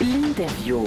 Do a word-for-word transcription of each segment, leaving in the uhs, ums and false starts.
الانترفيو.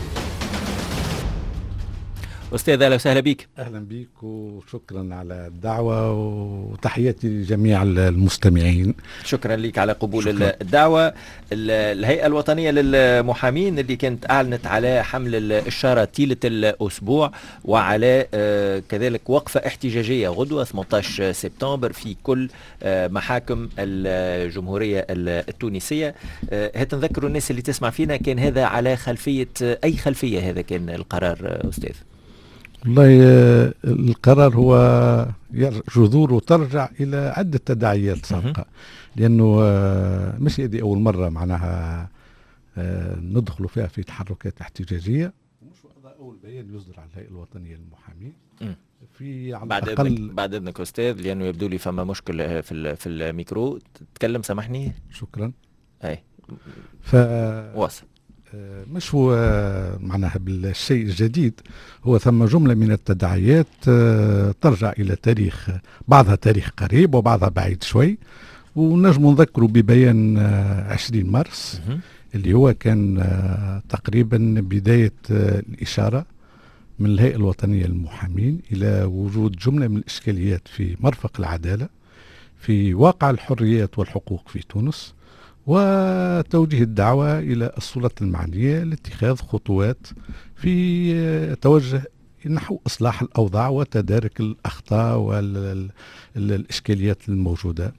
أستاذ أهلا وسهلا بك. أهلا بك وشكرا على الدعوة وتحياتي لجميع المستمعين. شكرا لك على قبول شكرا. الدعوة. الهيئة الوطنية للمحامين اللي كانت أعلنت على حمل الشارة طيلة الأسبوع وعلى كذلك وقفة احتجاجية غدوة ثمانية عشر سبتمبر في كل محاكم الجمهورية التونسية. هتنذكروا الناس اللي تسمع فينا، كان هذا على خلفية أي خلفية هذا كان القرار أستاذ؟ والله القرار هو جذوره ترجع إلى عدة تداعيات سابقة، لأنه مش هذه أول مرة معناها ندخل فيها في تحركات احتجاجية، ومش هذا أول بيان يصدر على الهيئة الوطنية للمحامين. في على بعد الأقل إذنك بعد إذنك أستاذ، لأنه يبدو لي فما مشكلة في في الميكرو. تتكلم سامحني. شكرا. أي ف واصل. مش هو معناها بالشيء الجديد، هو ثم جملة من التداعيات ترجع إلى تاريخ، بعضها تاريخ قريب وبعضها بعيد شوي، ونجم نذكره ببيان عشرين مارس اللي هو كان تقريبا بداية الإشارة من الهيئة الوطنية للمحامين إلى وجود جملة من الإشكاليات في مرفق العدالة في واقع الحريات والحقوق في تونس، وتوجيه الدعوة إلى السلطات المعنية لاتخاذ خطوات في توجه نحو إصلاح الأوضاع وتدارك الأخطاء والإشكاليات الموجودة.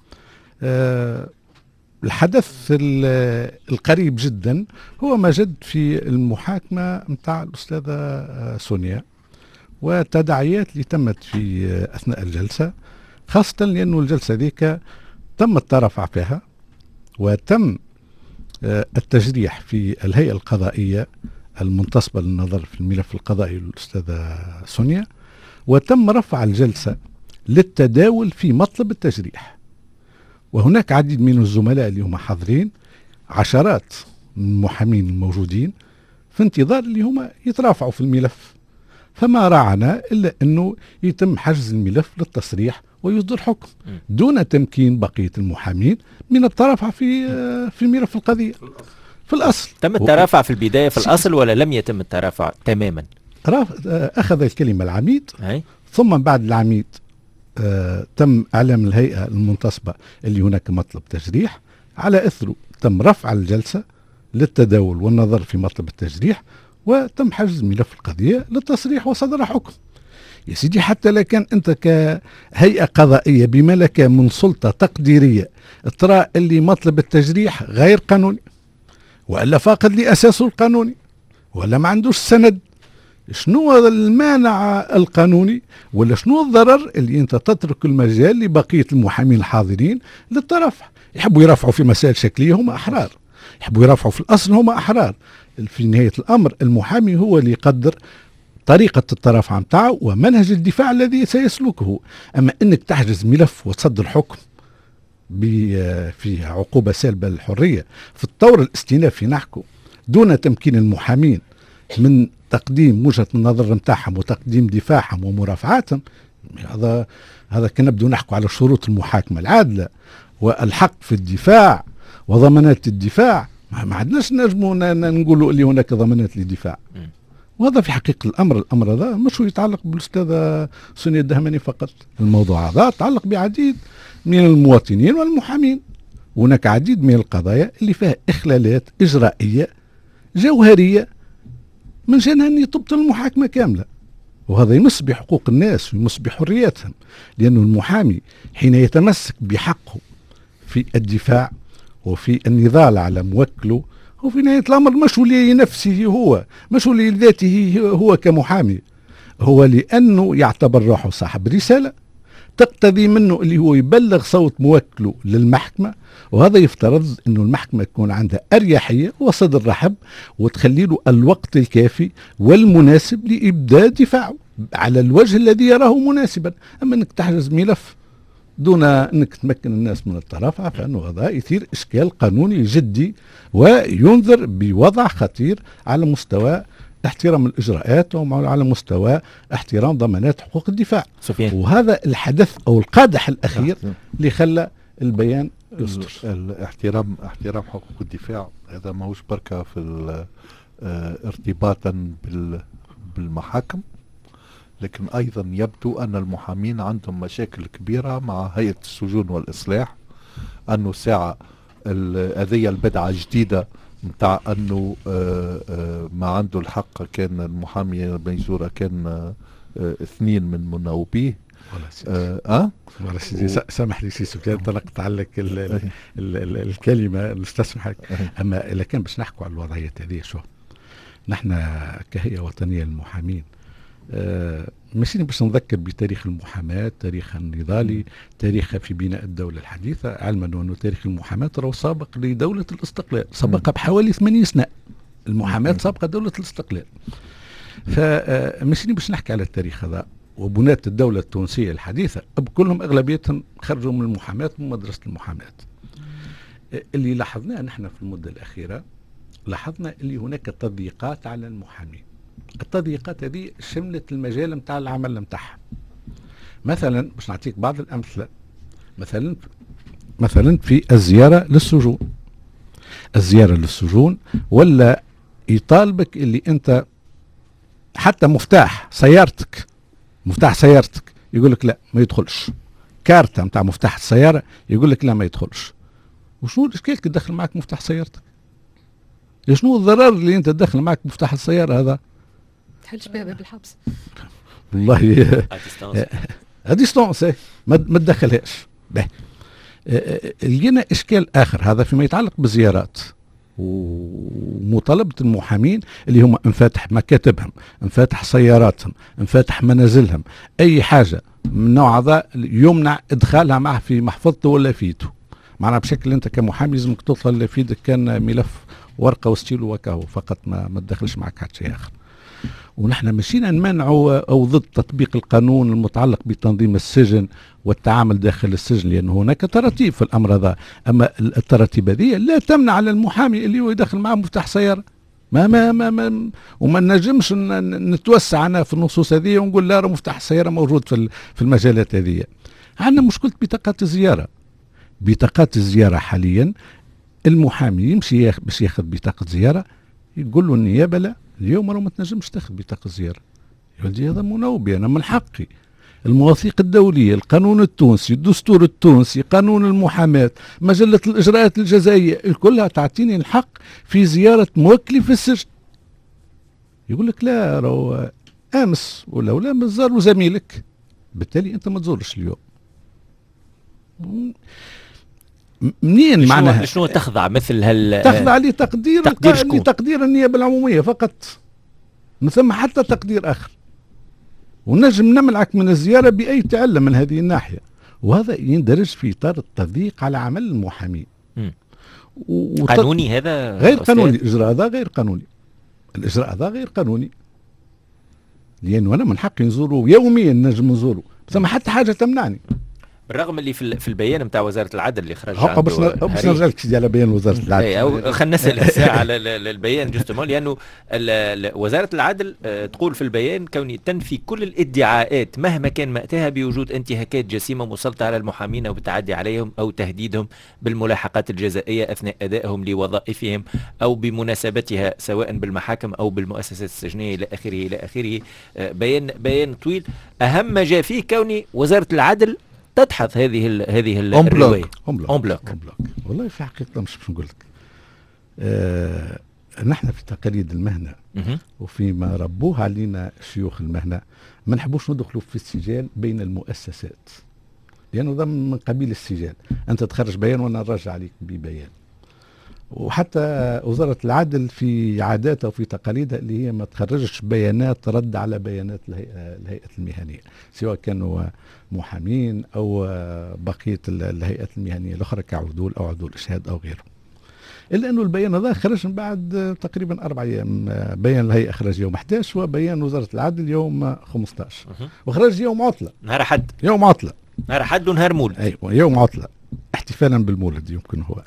الحدث القريب جدا هو ما جد في المحاكمة متاع الأستاذة سونيا وتداعيات اللي تمت في أثناء الجلسة، خاصة لأنه الجلسة ذيك تم الترفع فيها وتم التجريح في الهيئة القضائية المنتصبة للنظر في الملف القضائي للأستاذة سونيا، وتم رفع الجلسة للتداول في مطلب التجريح. وهناك عديد من الزملاء اللي هم حاضرين، عشرات من المحامين الموجودين في انتظار اللي هم يترافعوا في الملف، فما راعنا إلا أنه يتم حجز الملف للتصريح ويصدر حكم دون تمكين بقية المحامين من الترافع في في ملف القضية. في الأصل تم الترافع في البداية في الأصل ولا لم يتم الترافع تماما؟ أخذ الكلمة العميد، هي. ثم بعد العميد آه تم إعلام الهيئة المنتصبة اللي هناك مطلب تجريح، على إثره تم رفع الجلسة للتداول والنظر في مطلب التجريح، وتم حجز ملف القضية للتصريح وصدر حكم. يا سيدي حتى لو كان أنت كهيئة قضائية بملكة من سلطة تقديرية ترى اللي مطلب التجريح غير قانوني وإلا فاقد لأساسه القانوني ولا ما عندوش سند، شنو المانع القانوني ولا شنو الضرر اللي أنت تترك المجال لبقية المحامين الحاضرين للترفع؟ يحبوا يرفعوا في مسائل شكلية هم أحرار، يحبوا يرفعوا في الأصل هم أحرار. في نهاية الأمر المحامي هو اللي يقدر طريقة الترافع متاعه ومنهج الدفاع الذي سيسلكه. أما أنك تحجز ملف وتصدر حكم فيه عقوبة سالبة للحرية في الطور الاستئنافي نحكو دون تمكين المحامين من تقديم وجهة النظر متاعهم وتقديم دفاعهم ومرافعاتهم، هذا هذا كنبدو نحكو على شروط المحاكمة العادلة والحق في الدفاع وضمانات الدفاع. ما عندناش نجمو نقولوا اللي هناك ضمانات للدفاع، وهذا في حقيقة الأمر الأمر هذا مش يتعلق بالأستاذة سونيا الدهماني فقط، الموضوع هذا يتعلق بعديد من المواطنين والمحامين. هناك عديد من القضايا اللي فيها إخلالات إجرائية جوهرية من شأنها أن تبطل المحاكمة كاملة، وهذا يمس بحقوق الناس ويمس بحرياتهم، لأن المحامي حين يتمسك بحقه في الدفاع وفي النضال على موكله هو في نهاية الأمر مش لنفسه هو، مش لذاته هو كمحامي، هو لأنه يعتبر روحه صاحب رسالة تقتضي منه اللي هو يبلغ صوت موكله للمحكمة، وهذا يفترض أنه المحكمة تكون عندها أريحية وصدر رحب وتخلي له الوقت الكافي والمناسب لإبداء دفاعه على الوجه الذي يراه مناسبا. أما أنك تحجز ملف دون أنك تمكن الناس من الترافع فإنه هذا يثير إشكال قانوني جدي وينذر بوضع خطير على مستوى احترام الإجراءات وعلى مستوى احترام ضمانات حقوق الدفاع. سفيان. وهذا الحدث أو القادح الأخير اللي خلى البيان يصدر. الاحترام احترام حقوق الدفاع هذا ماهوش بركة في اه ارتباطا بالمحاكم، لكن أيضا يبدو أن المحامين عندهم مشاكل كبيرة مع هيئة السجون والإصلاح، أنه ساعة هذه البدعة جديدة متاع أنه اه اه ما عنده الحق. كان المحامي بيزورة كان اه اثنين من مناوبيه اه, آه؟ و... سامح لي سي سفيان نقطع لك ال ال ال ال الكلمه نستسمحك. اما اذا كان باش نحكوا على الوضعيه هذه، شو نحن كهيئه وطنيه للمحامين آه ماشيين باش نذكر بتاريخ المحاماه، تاريخ النضالي، تاريخها في بناء الدوله الحديثه، علما انه تاريخ المحاماه راه سابق لدوله الاستقلال، سبقها بحوالي ثمانين سنه. المحاماه سابقه دوله الاستقلال. فماشيين باش نحكي على التاريخ هذا. وبناة الدولة التونسية الحديثة كلهم أغلبيتهم خرجوا من المحاماة، من مدرسة المحاماة. اللي لاحظناه نحن في المدة الأخيرة، لاحظنا اللي هناك تضييقات على المحامين. التضييقات هذه شملت المجال متاع العمل متاعها. مثلا باش نعطيك بعض الأمثلة، مثلا مثلا في الزيارة للسجون. الزيارة للسجون ولا يطالبك اللي أنت حتى مفتاح سيارتك، مفتاح سيارتك يقول لك لا ما يدخلش، كارتة متاع مفتاح السيارة يقول لك لا ما يدخلش. وشنو الإشكال كي تدخل معك مفتاح سيارتك؟ شنو الضرر اللي أنت تدخل معك مفتاح السيارة هذا؟ تحلش بها باب الحبس والله اديستونس ما تدخلهاش. به لقينا إشكال آخر هذا فيما يتعلق بالزيارات ومطالبة المحامين اللي هم انفاتح مكاتبهم، انفاتح سياراتهم، انفاتح منازلهم، أي حاجة من نوع هذا يمنع إدخالها معه في محفظته ولا فيته. معناها بشكل أنت كمحامي لازمك تدخل في يدك كان ملف ورقة وستيلو وكاهو فقط، ما ما تدخلش معك حتى شيء آخر. ونحن مشينا نمنعوا أو ضد تطبيق القانون المتعلق بتنظيم السجن والتعامل داخل السجن، لأن هناك تراتيب في الأمر هذا. أما التراتيب هذه لا تمنع على المحامي اللي هو يدخل معه مفتاح سيارة. ما ما ما, ما وما نجمش نتوسع أنا في النصوص هذه ونقول لا مفتاح السيارة موجود في في المجالات هذه. عندنا مشكلة بطاقات الزيارة. بطاقات الزيارة حاليا المحامي يمشي باش ياخذ بطاقة زيارة يقول له النيابة لا اليوم راه ما تنجمش تاخذ بطاقة زيارة. يقول لي هذا مناوبي، أنا من حقي. المواثيق الدولية، القانون التونسي، الدستور التونسي، قانون المحاماة، مجلة الإجراءات الجزائية، كلها تعطيني الحق في زيارة موكلي في السجن. يقول لك لا راه أمس ولا ولا ما زاروا زميلك، بالتالي أنت ما تزورش اليوم. منين معناها؟ شنو تخضع مثل هال تخضع لتقدير تقدير, لتقدير النيابة العمومية فقط، ما ثم حتى تقدير آخر. ونجم نمنعك من الزيارة بأي علة من هذه الناحية، وهذا يندرج في إطار التضييق على عمل المحامين. وط... قانوني هذا غير قانوني. الإجراء هذا غير قانوني. الإجراء هذا غير قانوني، لأنه أنا من حقي نزوره يوميا، نجم نزوره، بس ما حتى حاجة تمنعني. بالرغم اللي في في البيان نتاع وزاره العدل اللي خرج عنده بس باش نرجع لك على بيان وزاره العدل. اي او خلينا نسال ساعه على البيان جوستومون، لانه وزاره العدل تقول في البيان كوني تنفي كل الادعاءات مهما كان مأتاها بوجود انتهاكات جسيمه مسلطه على المحامين او بالتعدي عليهم او تهديدهم بالملاحقات الجزائيه اثناء ادائهم لوظائفهم او بمناسبتها سواء بالمحاكم او بالمؤسسات السجنيه الى اخره الى اخره. بيان بيان طويل. اهم ما جاء فيه كوني وزاره العدل تدحض هذه ال هذه الرواية اون بلوك. والله في حقيقة مش باش نقول لك آه نحن في تقاليد المهنة وفيما ربوه علينا شيوخ المهنة ما نحبوش ندخلوا في السجال بين المؤسسات، لأنه ده من قبيل السجال. أنت تخرج بيان وأنا نرجع عليك ببيان. وحتى وزارة العدل في عاداتها وفي تقاليدها اللي هي ما تخرجش بيانات رد على بيانات الهيئة, الهيئة المهنية، سواء كانوا محامين أو بقية الهيئات المهنية الأخرى كعدول أو عدول إشهاد أو غيره. إلا أنه البيان هذا خرج من بعد تقريبا أربع أيام. بيان الهيئة خرج يوم أحد عشر وبيان وزارة العدل يوم خمسة عشر وخرج يوم عطلة، نهار حد يوم عطلة نهار حد ونهار مولد. أيوة يوم عطلة احتفالا بالمولد يمكن هو.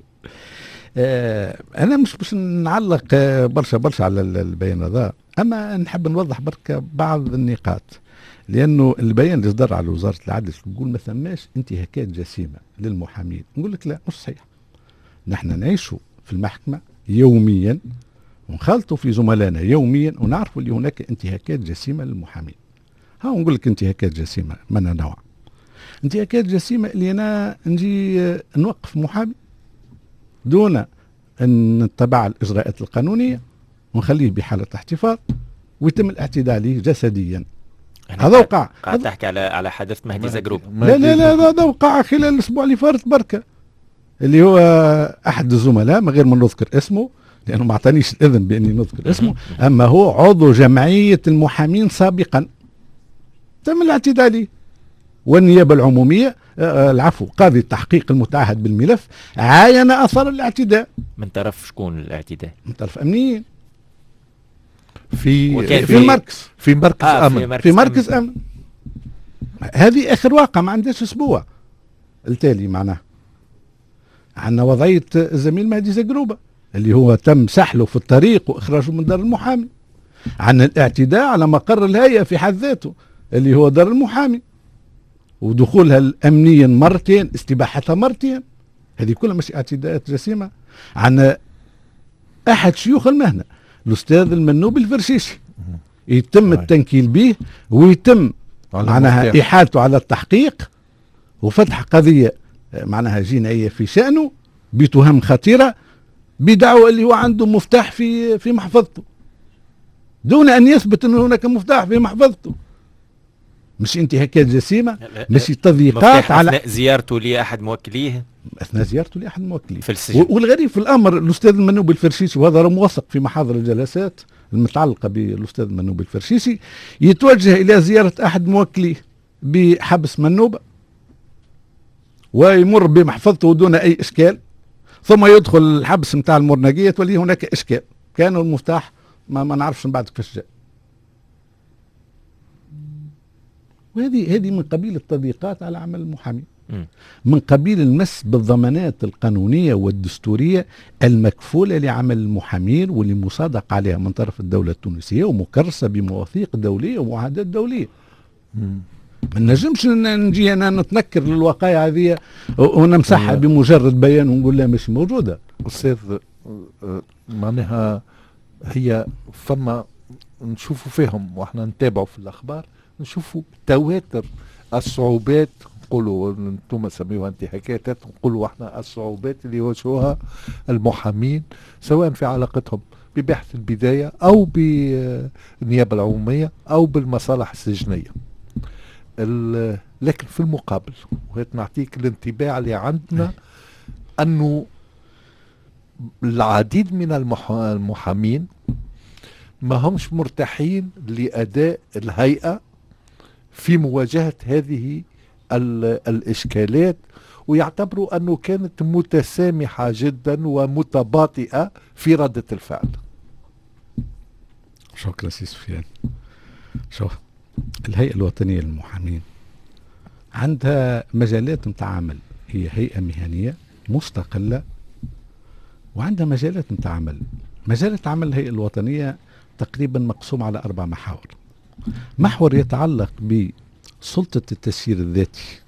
آه أنا مش باش نعلق آه برشا برشا على البيان هذا، أما نحب نوضح بركة بعض النقاط، لأنه البيان اللي صدر على وزارة العدل تقول ما ثماش انتهاكات جسيمة للمحامين. نقول لك لا مش صحيح. نحن نعيشوا في المحكمة يوميا ونخلطوا في زملائنا يوميا ونعرفوا اللي هناك انتهاكات جسيمة للمحامين. ها نقول لك انتهاكات جسيمة من نوع؟ انتهاكات جسيمة اللي أنا نجي نوقف محامي دون أن نتبع الإجراءات القانونية ونخليه بحالة احتفاظ ويتم الاعتداء عليه جسديا. هذا وقع. قاعد تحكي على على حادث مهدي زقروب. لا لا لا هذا وقع خلال الأسبوع اللي فات بركة، اللي هو أحد الزملاء من غير ما نذكر اسمه لأنه ما أعطانيش الإذن بأني نذكر اسمه، أما هو عضو جمعية المحامين سابقا تم الاعتداء عليه. والنيابة العمومية آه العفو قاضي التحقيق المتعهد بالملف عاين أثر الاعتداء. من طرف شكون الاعتداء؟ من طرف أمنيين في في, في المركز في مركز آه أمن في مركز, في مركز أمن, أمن. هذه آخر واقع ما عندهاش أسبوع. التالي معناه عندنا وضعية الزميل مهدي زقروبة اللي هو تم سحله في الطريق وإخراجه من دار المحامي. عندنا الاعتداء على مقر الهيئة في حد ذاته اللي هو دار المحامي ودخولها الأمنيا مرتين، استباحتها مرتين، هذه كلها مش اعتداءات جسيمة. عندنا أحد شيوخ المهنة الأستاذ المنوب الفرشيشي يتم التنكيل به ويتم معناها إحالته على التحقيق وفتح قضية معناها جنائية في شأنه بتهم خطيرة بدعوى اللي هو عنده مفتاح في في محفظته دون أن يثبت أن هناك مفتاح في محفظته. مش انتهاكات جسيمة، مش تضييقات على أثناء زيارته لأحد موكليه أثناء زيارته لأحد موكليه في السجن. والغريب في الأمر الأستاذ المنوب الفرشيشي وهذا موثق في محاضر الجلسات المتعلقة بالأستاذ المنوب الفرشيشي يتوجه إلى زيارة أحد موكليه بحبس منوبة ويمر بمحفظته دون أي إشكال، ثم يدخل الحبس متاع المرنقية تولي هناك إشكال، كانوا المفتاح ما, ما نعرفش من بعد كيفاش جاء. وهذه هذه من قبيل التضييقات على عمل المحامي، من قبيل المس بالضمانات القانونية والدستورية المكفولة لعمل المحامين واللي مصادق عليها من طرف الدولة التونسية ومكرسة بمواثيق دولية ومعاهدات دولية. ما نجمش نجي أنا نتنكر للوقائع هذه ونمسحها بمجرد بيان ونقول لا مش موجودة. أستاذ معناها هي فما نشوفوا فيهم واحنا نتابعوا في الأخبار نشوفوا تواتر الصعوبات، نقولوا انتم سميوها انتهاكات، نقولوا احنا الصعوبات اللي يواجهوها المحامين سواء في علاقتهم ببحث البداية او بالنيابة العمومية او بالمصالح السجنية. لكن في المقابل وهيت نعطيك الانطباع اللي عندنا انه العديد من المحامين ما همش مرتاحين لأداء الهيئة في مواجهة هذه الإشكالات ويعتبروا أنه كانت متسامحة جدا ومتباطئة في ردة الفعل. شكرا سي سفيان. شوف الهيئة الوطنية للمحامين عندها مجالات متاع عمل، هي هيئة مهنية مستقلة وعندها مجالات متاع عمل. مجالات عمل الهيئة الوطنية تقريبا مقسوم على أربع محاور. محور يتعلق بسلطة التسيير الذاتي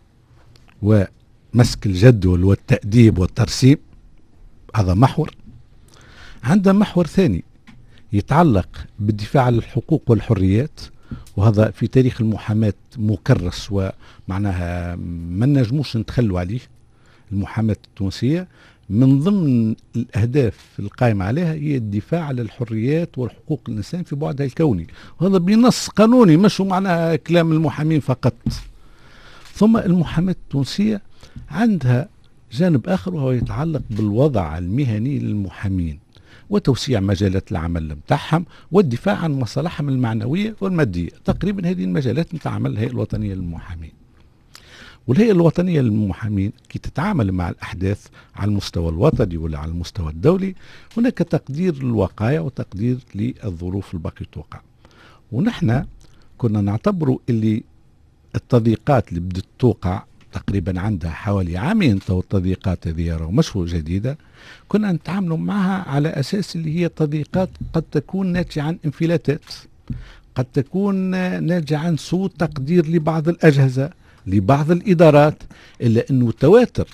ومسك الجدول والتأديب والترسيم، هذا محور. عندها محور ثاني يتعلق بالدفاع عن الحقوق والحريات، وهذا في تاريخ المحاماة مكرس ومعناها ما نجموش نتخلوا عليه. المحاماة التونسية من ضمن الأهداف القائمة عليها هي الدفاع على الحريات والحقوق الإنسان في بعدها الكوني، وهذا بنص قانوني مش معناها كلام المحامين فقط. ثم المحاماة التونسية عندها جانب آخر وهو يتعلق بالوضع المهني للمحامين وتوسيع مجالات العمل متاعهم والدفاع عن مصالحهم المعنوية والمادية. تقريبا هذه المجالات متاع عمل الهيئة الوطنية للمحامين. والهيئة الوطنية للمحامين كي تتعامل مع الأحداث على المستوى الوطني ولا على المستوى الدولي هناك تقدير للوقائع وتقدير للظروف الباقي توقع. ونحن كنا نعتبروا اللي التضييقات اللي بدت توقع تقريبا عندها حوالي عامين، تو التضييقات هذه مش جديدة، كنا نتعاملوا معها على أساس اللي هي تضييقات قد تكون ناتجة عن انفلاتات، قد تكون ناتجة عن سوء تقدير لبعض الأجهزة لبعض الإدارات، إلا أنه تواتر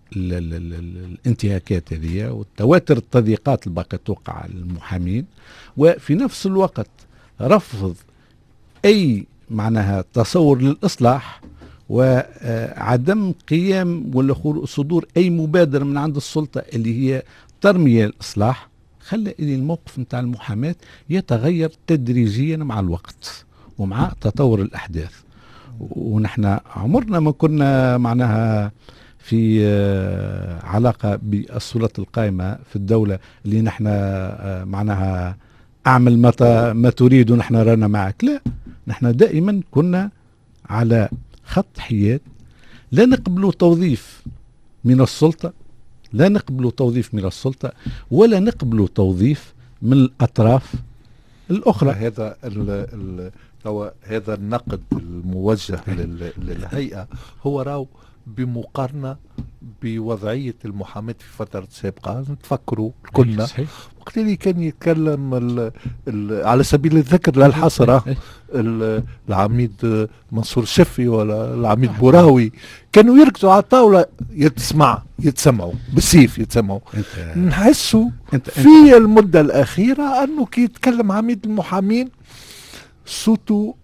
ال ال ال ال الانتهاكات هذه وتواتر التضييقات اللي باقي توقع على المحامين، وفي نفس الوقت رفض أي معناها تصور للإصلاح وعدم قيام ولا صدور أي مبادرة من عند السلطة اللي هي ترمي الإصلاح، خلى الموقف نتاع المحاماة يتغير تدريجيا مع الوقت ومع تطور الأحداث. ونحن عمرنا ما كنا معناها في علاقة بالسلطة القائمة في الدولة اللي نحن معناها أعمل ما ما تريد ونحن رانا معك، لا، نحن دائما كنا على خط حياد، لا نقبل توظيف من السلطة، لا نقبل توظيف من السلطة ولا نقبل توظيف من الأطراف الأخرى. هذا ال ال هذا النقد الموجه للهيئة هو راو بمقارنة بوضعية المحاماة في فترة سابقة. نتفكروا كنا وقت اللي كان يتكلم ال ال على سبيل الذكر لا الحصر العميد منصور الشفي ولا العميد بوراوي كانوا يركزوا على الطاولة يتسمع يتسمعوا بالسيف يتسمعوا. نحسوا في المدة الأخيرة أنه كي يتكلم عميد المحامين صوته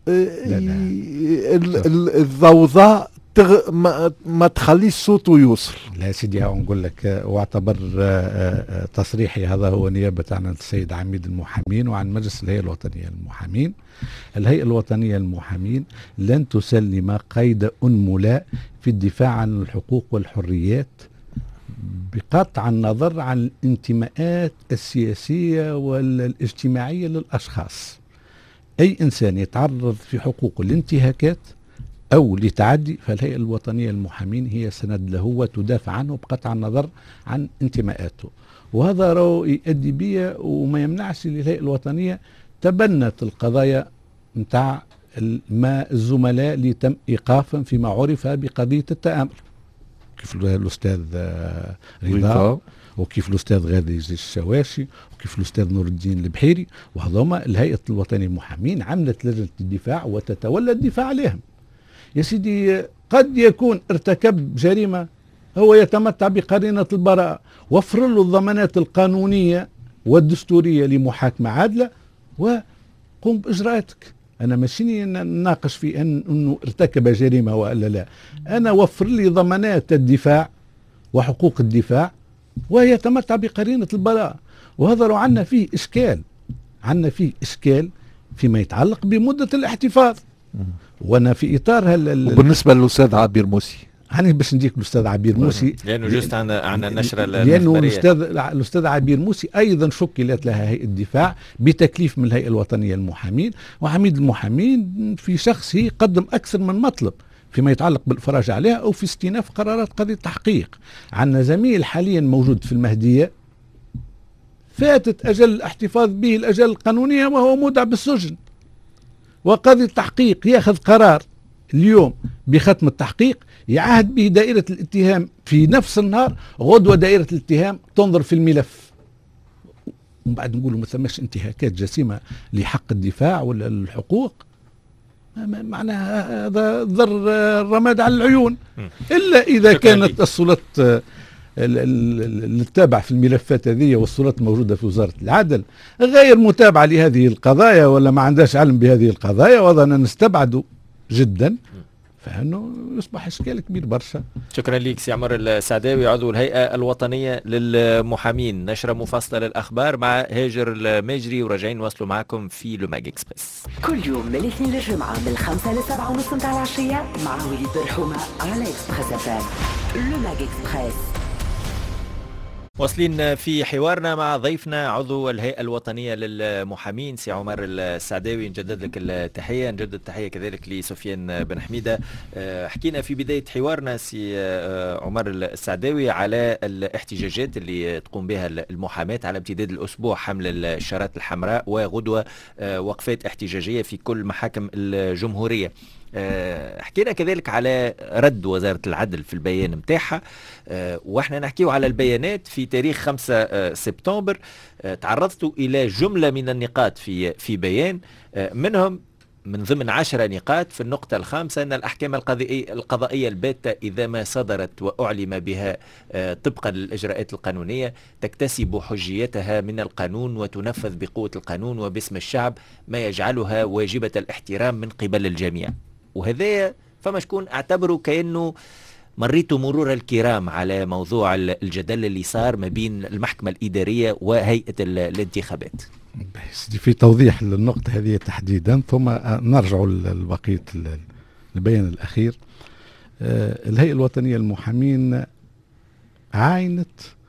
الضوضاء تغ... ما, ما تخليش صوته يوصل. لا سيدي نقول لك، واعتبر تصريحي هذا هو نيابة عن السيد عميد المحامين وعن مجلس الهيئة الوطنية للمحامين. الهيئة الوطنية للمحامين لن تسلم قيد أنملة في الدفاع عن الحقوق والحريات بقطع النظر عن الانتماءات السياسية والاجتماعية للأشخاص. أي إنسان يتعرض في حقوقه لانتهاكات أو لتعدي فالهيئة الوطنية للمحامين هي سند له وتدافع عنه بقطع النظر عن انتماءاته. وهذا راهو يؤدي بيا وما يمنعش الهيئة الوطنية تبنت القضايا نتاع ما الزملاء اللي تم إيقافهم فيما عرف بقضية التآمر، كيف الأستاذ رضا وكيف الأستاذ غادي الشواشي وكيف الأستاذ نور الدين البحيري، وهذوما الهيئة الوطنية للمحامين عملت لجنة الدفاع وتتولى الدفاع عليهم. يا سيدي قد يكون ارتكب جريمة هو يتمتع بقرينة البراءة، وفر له الضمانات القانونية والدستورية لمحاكمة عادلة وقم بإجراءاتك. أنا ماشيني نناقش في أن أنه ارتكب جريمة ولا لا، أنا وفر لي ضمانات الدفاع وحقوق الدفاع ويتمتع بقرينة البراءة. وهذا لو عنا فيه إشكال، عنا فيه إشكال فيما يتعلق بمدة الاحتفاظ. وانا في اطار هال وبالنسبه للاستاذ عبير موسي هاني باش نديك الاستاذ عبير موسي لانه جست عن عن النشره لانه الاستاذ الاستاذ عبير موسي ايضا شكلت لها هيئه الدفاع بتكليف من الهيئه الوطنيه للمحامين، وعميد المحامين في شخصه قدم اكثر من مطلب فيما يتعلق بالافراج عليها او في استئناف قرارات قضيه تحقيق. عندنا زميل حاليا موجود في المهديه فاتت اجل الاحتفاظ به الاجل القانونيه وهو مودع بالسجن، وقاضي التحقيق ياخذ قرار اليوم بختم التحقيق يعهد به دائرة الاتهام في نفس النهار، غدوة دائرة الاتهام تنظر في الملف، ومن بعد نقولوا ما ثماش انتهاكات جسيمة لحق الدفاع ولا الحقوق. معناها هذا ضر الرماد على العيون، إلا إذا كانت السلطات اللي تتابع في الملفات هذه والسلطات الموجودة في وزارة العدل غير متابعة لهذه القضايا ولا ما عندهاش علم بهذه القضايا، وأظن نستبعد جدا، فإنه يصبح إشكال كبير برشا. شكرا لك سي عمر السعداوي عضو الهيئة الوطنية للمحامين. نشرة مفصلة للأخبار مع هاجر الماجري وراجعين نواصلوا معكم في لو ماج اكسبريس كل يوم من الاثنين للجمعة من الخمسة لسبعة ونص متاع العشية مع وليد برحومة على اكسبريس اف ام. لو ماج اكسبريس. واصلين في حوارنا مع ضيفنا عضو الهيئة الوطنية للمحامين سي عمر السعداوي. نجدد لك التحية، نجدد التحية كذلك لسفيان بن حميدة. حكينا في بداية حوارنا سي عمر السعداوي على الاحتجاجات اللي تقوم بها المحاماة على امتداد الأسبوع، حمل الشارات الحمراء وغدوة وقفات احتجاجية في كل محاكم الجمهورية. أه حكينا كذلك على رد وزارة العدل في البيان متاعها، أه واحنا نحكيو على البيانات في تاريخ خمسة أه سبتمبر. أه تعرضتوا إلى جملة من النقاط في في بيان، أه منهم من ضمن عشرة نقاط في النقطة الخامسة أن الأحكام القضائية, القضائية الباتة إذا ما صدرت وأعلم بها طبقا للإجراءات القانونية تكتسب حجيتها من القانون وتنفذ بقوة القانون وباسم الشعب، ما يجعلها واجبة الاحترام من قبل الجميع. وهذا فما شكون اعتبره كأنه مريت مرور الكرام على موضوع الجدل اللي صار ما بين المحكمة الإدارية وهيئة الانتخابات. في توضيح للنقطة هذه تحديدا ثم نرجع لبقية البيان الأخير. الهيئة الوطنية للمحامين عاينت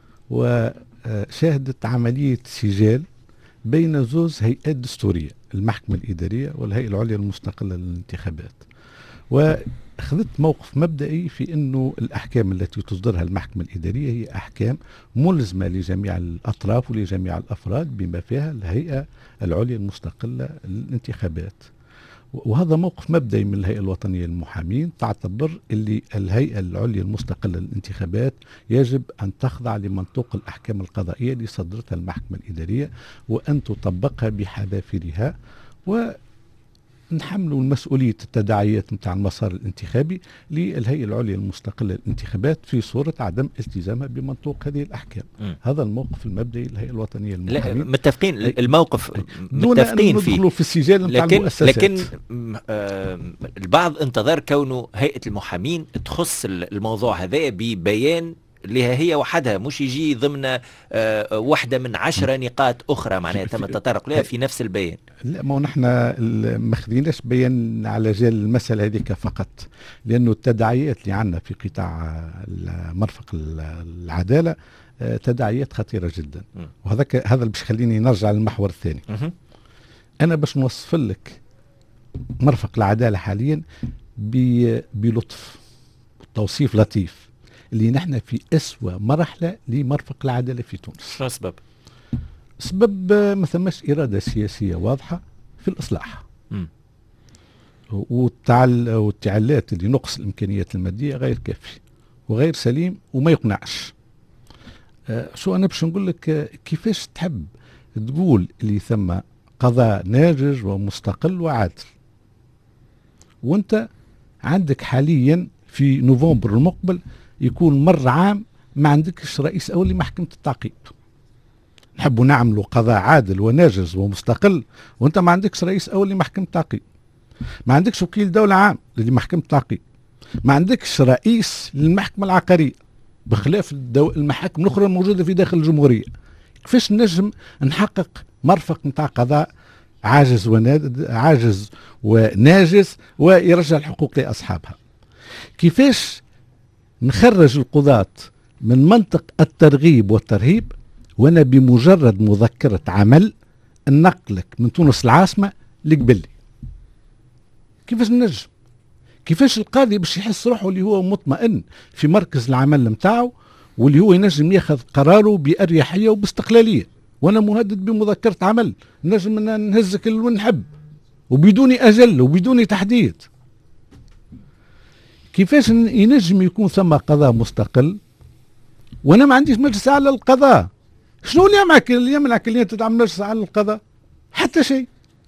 وشاهدت عملية سجال بين زوز هيئات دستورية، المحكمة الإدارية والهيئة العليا المستقلة للانتخابات، وأخذت موقف مبدئي في أنه الأحكام التي تصدرها المحكمة الإدارية هي أحكام ملزمة لجميع الأطراف ولجميع الأفراد بما فيها الهيئة العليا المستقلة للانتخابات. وهذا موقف مبدئي من الهيئة الوطنية للمحامين، تعتبر اللي الهيئة العليا المستقلة للانتخابات يجب أن تخضع لمنطوق الأحكام القضائية اللي صدرتها المحكمة الإدارية وأن تطبقها بحذافيرها، ونحملوا المسؤولية التداعيات متاع المسار الانتخابي للهيئة العليا المستقلة للانتخابات في صورة عدم التزامها بمنطوق هذه الأحكام. م. هذا الموقف المبدئي للهيئة الوطنية للمحامين. متفقين الموقف دون متفقين أن فيه في السجال متاع لكن المؤسسات. لكن آه البعض انتظر كونه هيئة المحامين تخص الموضوع هذا ببيان لها هي وحدها، مش يجي ضمن آه واحدة من عشرة نقاط أخرى معناها تم التطرق لها في نفس البيان. لا، ما نحن ما خذيناش بيان على جال المسألة هذيك فقط، لأنه التداعيات اللي عندنا في قطاع مرفق العدالة تداعيات خطيرة جدا. م. وهذا هذا اللي باش خليني نرجع للمحور الثاني. م. أنا باش نوصف لك مرفق العدالة حاليا بلطف، توصيف لطيف، اللي نحن في أسوأ مرحلة لمرفق العدالة في تونس. شو السبب؟ سبب ما ثماش إرادة سياسية واضحة في الإصلاح. م. والتعلات اللي نقص الإمكانيات المادية غير كافي وغير سليم وما يقنعش. آه شو أنا باش نقول لك، آه كيفاش تحب تقول اللي ثم قضاء ناجز ومستقل وعادل وانت عندك حاليا في نوفمبر المقبل يكون مر عام ما عندكش رئيس أول لمحكمة التعقيب. نحبوا نعملوا قضاء عادل وناجز ومستقل وانت ما عندكش رئيس أول لمحكمة التعقيب، ما عندكش وكيل دولة عام لمحكمة التعقيب، ما عندكش رئيس للمحكمة العقارية بخلاف المحاكم الأخرى الموجودة في داخل الجمهورية. كيفاش نجم نحقق مرفق نتاع قضاء عاجز عاجز وناجز ويرجع الحقوق لأصحابها؟ كيفاش نخرج القضاة من منطق الترغيب والترهيب وانا بمجرد مذكرة عمل نقلك من تونس العاصمة لقبلي؟ كيفاش نجم؟ كيفاش القاضي باش يحس روحه اللي هو مطمئن في مركز العمل متاعه واللي هو ينجم ياخذ قراره بأريحية وباستقلالية، وانا مهدد بمذكرة عمل نجم نهزك وين نحب وبدون أجل وبدون تحديد؟ كيفاش ينجم يكون ثم قضاء مستقل وانا ما عنديش مجلس اعلى للقضاء؟ شنو اللي يمنعك اللي يمنعك اللي انت تعمل مجلس اعلى للقضاء؟ حتى شيء.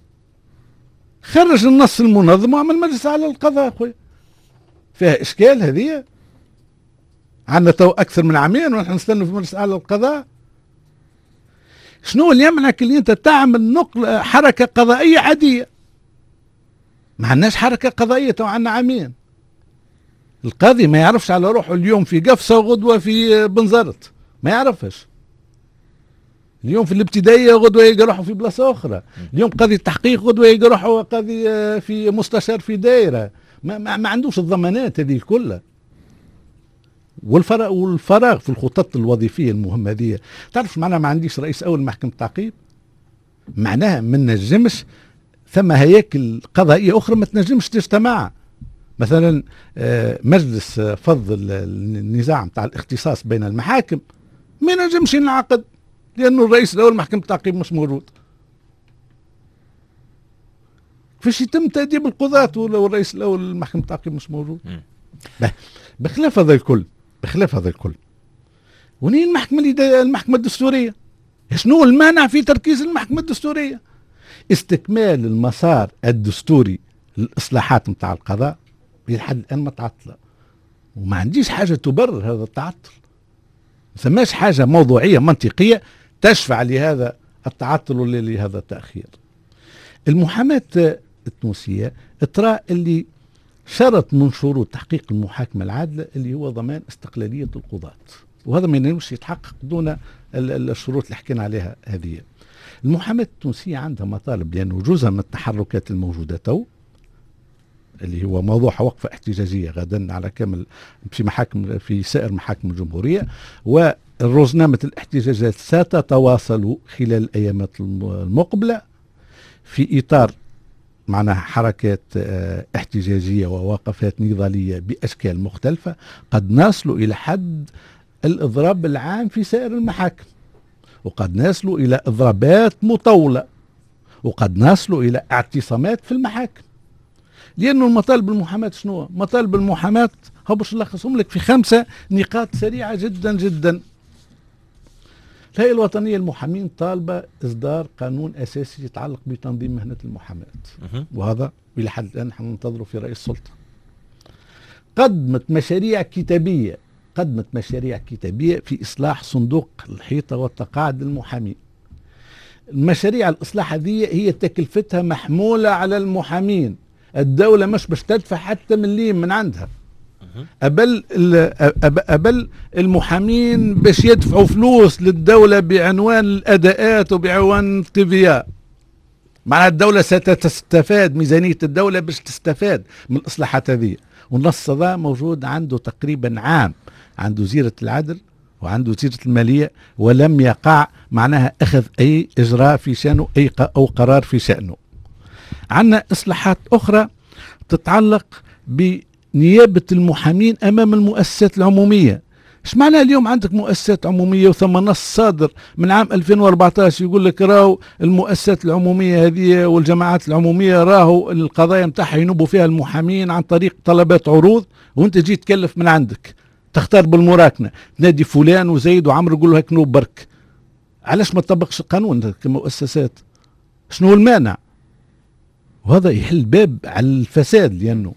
خرج النص المنظم وعمل مجلس اعلى للقضاء اخويا. فيها اشكال هذه؟ عندنا تو اكثر من عامين ونحن نستنى في مجلس اعلى للقضاء. شنو اللي يمنعك اللي انت تعمل نقل حركه قضائيه عاديه؟ ما عندناش حركه قضائيه تو عندنا عامين. القاضي ما يعرفش على روحه اليوم في قفصة وغدوة في بنزرت، ما يعرفش. اليوم في الابتدائية غدوة يلقى روحه في بلاصة أخرى، اليوم قاضي التحقيق غدوة يلقى روحه قاضي في مستشار في دائرة، ما, ما, ما عندوش الضمانات هذه كلها. والفراغ والفراغ في الخطط الوظيفية المهمة هذه. تعرف معناها ما عنديش رئيس أول محكمة التعقيب؟ معناها ما نجمش ثم هياكل قضائية أخرى ما تنجمش تجتمع. مثلا مجلس فض النزاع متاع الاختصاص بين المحاكم ما ينجمش ينعقد لأنه الرئيس الأول محكمة التعقيب مش موجود. كيفاش يتم تأديب القضاة ولو الرئيس الأول محكمة التعقيب مش موجود؟ بخلاف هذا الكل بخلاف هذا الكل ونين المحكمة المحكمة الدستورية؟ شنو المانع في تركيز المحكمة الدستورية؟ استكمال المسار الدستوري للإصلاحات متاع القضاء لحد الآن متعطلة، وما عنديش حاجة تبرر هذا التعطل، ما ثماش حاجة موضوعية منطقية تشفع لهذا التعطل ولا لهذا التأخير. المحاماة التونسية ترى اللي شرط من شروط تحقيق المحاكمة العادلة اللي هو ضمان استقلالية القضاة، وهذا ما ينجمش يتحقق دون الشروط اللي حكينا عليها هذه. المحاماة التونسية عندها مطالب لأنه جزء من التحركات الموجودة تو اللي هو موضوع وقفة احتجاجية غدا على كامل في محاكم في سائر محاكم الجمهورية، والرزنامة الاحتجاجات ستتواصل خلال الأيامات المقبلة في إطار معناها حركات احتجاجية ووقفات نضالية بأشكال مختلفة، قد نصل إلى حد الإضراب العام في سائر المحاكم، وقد نصل إلى إضرابات مطولة، وقد نصل إلى اعتصامات في المحاكم. لأنه المطالب المحاماة شنو؟ مطالب المحاماة هو باش نلخصهم لك في خمسة نقاط سريعة جدا جدا. الهيئة الوطنية للمحامين طالبة إصدار قانون أساسي يتعلق بتنظيم مهنة المحاماة، وهذا إلى حد الآن نحن ننتظره في رئيس السلطة. قدمت مشاريع كتابية قدمت مشاريع كتابية في إصلاح صندوق الحيطة والتقاعد للمحامين. المشاريع الإصلاح هذه هي تكلفتها محمولة على المحامين، الدولة مش باش تدفع حتى مليم من عندها. أبل, أبل المحامين باش يدفعوا فلوس للدولة بعنوان الأداءات وبعنوان التيفيا، معناها الدولة ستستفاد، ميزانية الدولة باش تستفاد من الإصلاحات هذه. والنص هذا موجود عنده تقريبا عام، عنده وزيرة العدل وعنده وزيرة المالية، ولم يقع معناها أخذ أي إجراء في شأنه أي أو قرار في شأنه. عندنا إصلاحات أخرى تتعلق بنيابة المحامين أمام المؤسسات العمومية. ايش معنى اليوم عندك مؤسسات عمومية وثم نص صادر من عام ألفين وأربعة عشر يقول لك راهو المؤسسات العمومية هذه والجماعات العمومية راهو القضايا متاعها ينوبوا فيها المحامين عن طريق طلبات عروض، وانت جيت تكلف من عندك تختار بالمراكنة تنادي فلان وزيد وعمر يقول له هيك نوب برك. علاش ما تطبقش القانون كمؤسسات؟ شنو المانع؟ وهذا يحل باب على الفساد لأنه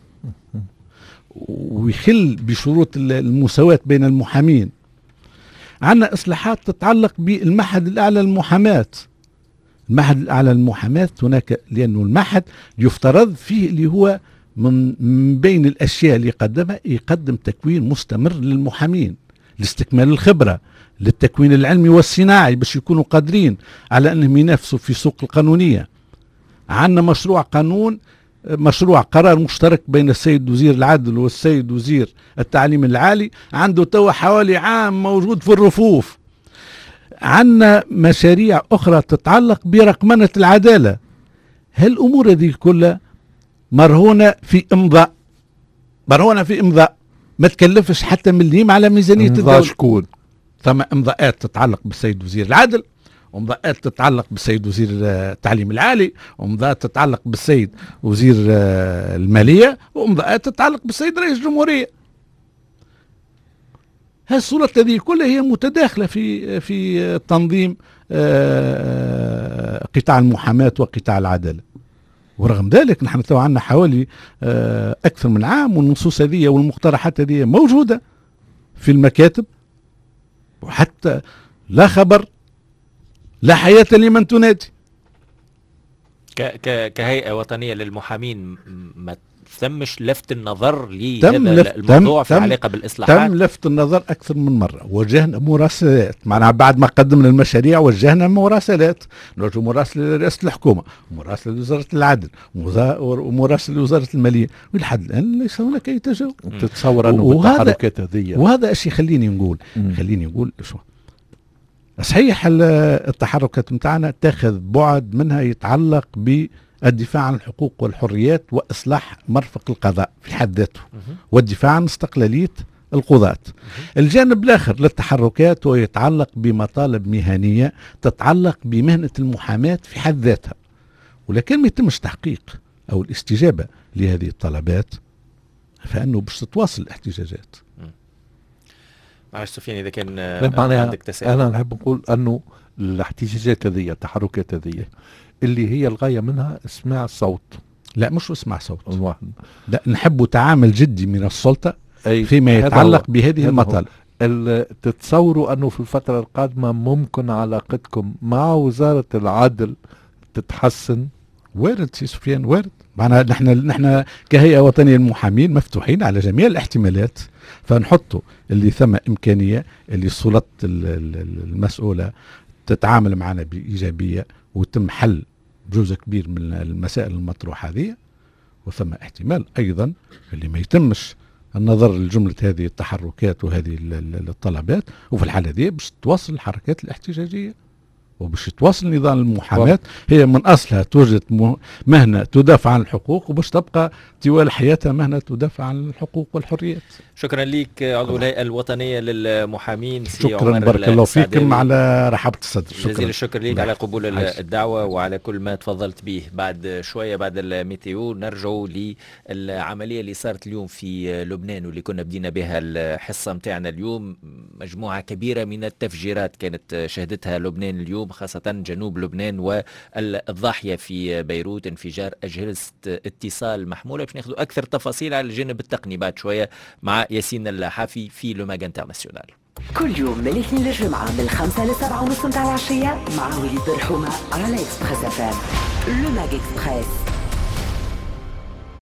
ويخل بشروط المساواة بين المحامين. عندنا إصلاحات تتعلق بالمعهد الأعلى للمحاماة. المعهد الأعلى للمحاماة هناك لأنه المعهد يفترض فيه اللي هو من بين الأشياء اللي يقدمها يقدم تكوين مستمر للمحامين لاستكمال الخبرة، للتكوين العلمي والصناعي باش يكونوا قادرين على أنهم ينافسوا في سوق القانونية. عندنا مشروع قانون مشروع قرار مشترك بين السيد وزير العدل والسيد وزير التعليم العالي، عنده تو حوالي عام موجود في الرفوف. عندنا مشاريع أخرى تتعلق برقمنة العدالة. هالأمور هذه كلها مرهونة في إمضاء مرهونة في إمضاء ما تكلفش حتى مليم على ميزانية الدولة. شكون؟ ثم إمضاءات تتعلق بالسيد وزير العدل، ومضاءات تتعلق بالسيد وزير التعليم العالي، ومضاءات تتعلق بالسيد وزير المالية، ومضاءات تتعلق بالسيد رئيس الجمهورية. هالصورات هذه كلها هي متداخلة في في تنظيم قطاع المحاماة وقطاع العدالة. ورغم ذلك نحن تو عندنا حوالي أكثر من عام والنصوص هذه والمقترحات هذه موجودة في المكاتب، وحتى لا خبر لا حياة لمن تنادي. ك ك كهيئة وطنية للمحامين ما ثمش لفت النظر لهذا الموضوع في علاقة بالإصلاحات؟ تم لفت النظر أكثر من مرة، وجهنا مراسلات معناها بعد ما قدمنا المشاريع وجهنا مراسلات، نوجه مراسلة لرئاسة الحكومة، مراسلة لوزارة العدل، ومراسلة لوزارة المالية، ولحد الآن ليس هناك أي تجاوب. تتصور أنه بالتحركات هذه وهذا الشيء خليني نقول مم. خليني نقول شو صحيح التحركات متاعنا تاخذ بعد منها يتعلق بالدفاع عن الحقوق والحريات وإصلاح مرفق القضاء في حد ذاته، والدفاع عن استقلالية القضاة. الجانب الآخر للتحركات هو يتعلق بمطالب مهنية تتعلق بمهنة المحاماة في حد ذاتها، ولكن ما يتمش تحقيق أو الاستجابة لهذه الطلبات فإنه باش تتواصل الاحتجاجات. معلش سفيان إذا كان معناها عندك تساؤل. أنا نحب نقول أنه الاحتجاجات هذه التحركات هذه اللي هي الغاية منها اسماع صوت. لا مش اسمع صوت واحد. لا نحب تعامل جدي من السلطة أي فيما يتعلق بهذه المطالب. تتصوروا أنه في الفترة القادمة ممكن علاقتكم مع وزارة العدل تتحسن؟ وارد سي سفيان، وارد. معنا نحن نحن كهيئة وطنية للمحامين مفتوحين على جميع الاحتمالات، فنحطوا اللي ثم إمكانية اللي السلطات المسؤولة تتعامل معنا بإيجابية وتم حل جزء كبير من المسائل المطروحة هذه، وثم احتمال أيضا اللي ما يتمش النظر لجملة هذه التحركات وهذه الطلبات، وفي الحالة دي باش تواصل الحركات الاحتجاجية وباش تواصل نظام المحاماة. هي من أصلها توجد مهنة تدافع عن الحقوق وباش تبقى طوال حياتها مهنة تدافع عن الحقوق والحريات. شكرا لك عضو الهيئة الوطنية للمحامين. شكرا بارك الله فيكم على رحابة الصدر. جزيل الشكر لك على قبول الدعوة وعلى كل ما تفضلت به. بعد شوية بعد الميتيو نرجعوا للعملية اللي صارت اليوم في لبنان واللي كنا بدينا بها الحصة متاعنا اليوم. مجموعة كبيرة من التفجيرات كانت شهدتها لبنان اليوم، خاصة جنوب لبنان والضاحية في بيروت، انفجار أجهزة اتصال محمولة. باش ناخذوا أكثر تفاصيل على الجانب التقني بعد شوية مع ياسين الحافي في لوماغ انترناسيونال. كل يوم من الاثنين للجمعة من الخمسة لسبعة ونص متاع العشية مع وليد برحومة على إكسبريس اف ام. لوماغ اكسبريس.